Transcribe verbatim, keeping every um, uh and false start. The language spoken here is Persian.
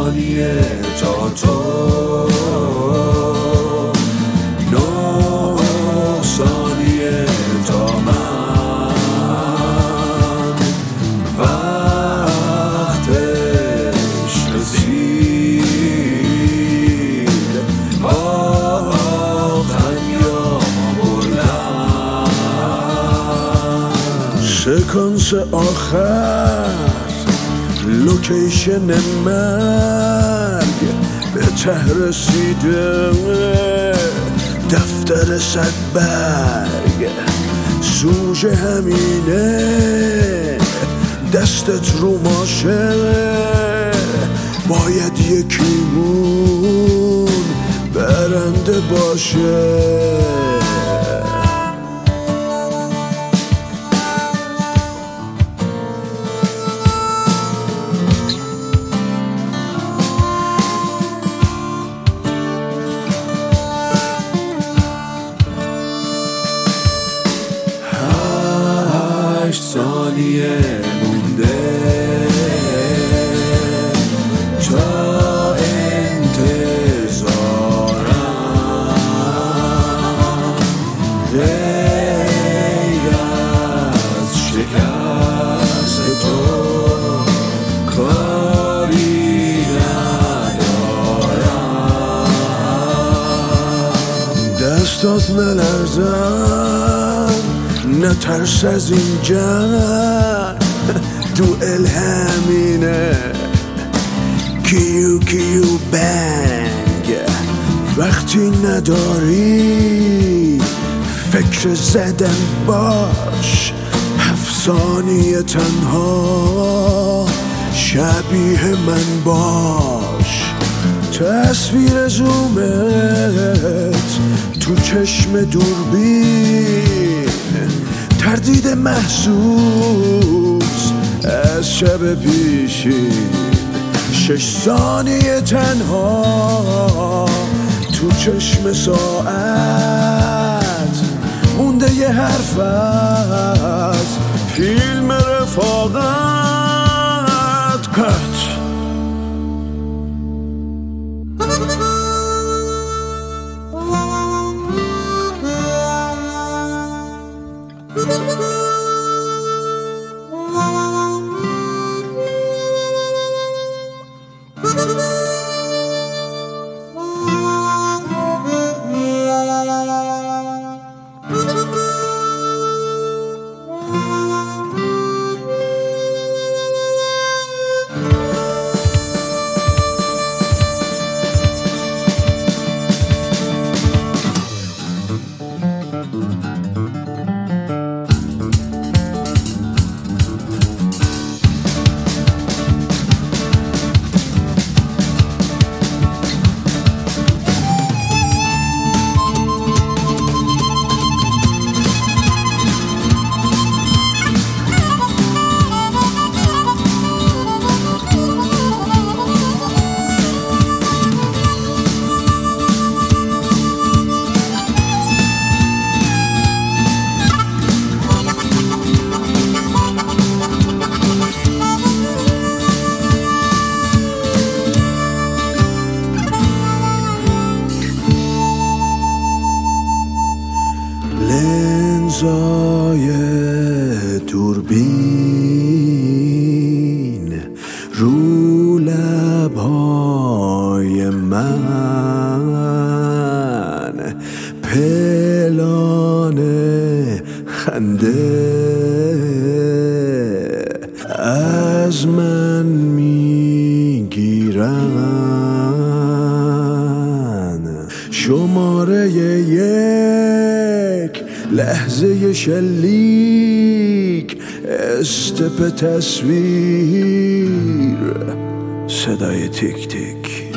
ثانیه تا تو، نه ثانیه تا من. وقتش رسید، باختن یا بردن. سکانس آخر، لوکیشن مرگ به ته رسیده، دفتر صد برگ سوژه همینه، دستت رو ماشه، باید یکیمون برنده باشه. هشت ثانیه مونده تا انتظارم، غیر از شکست تو کاری ندارم. دستات نلرزن، نترس از این جنگ، دوئل همینه، کیو کیو بنگ. وقتی نداری فکر زدن باش، هفت ثانیه تنها شبیه من باش. تصویر زومت تو چشم دوربین، تردید محسوس از شب پیشین. شش ثانیه تنها تو چشم ساعت، مونده یه حرف از فیلم رفاقت. کت لنزای دوربین رو لبهای من، پلان خنده از من میگیرن. شماره یک، لحظه شلیک، استپ تصویر، صدای تیک تیک.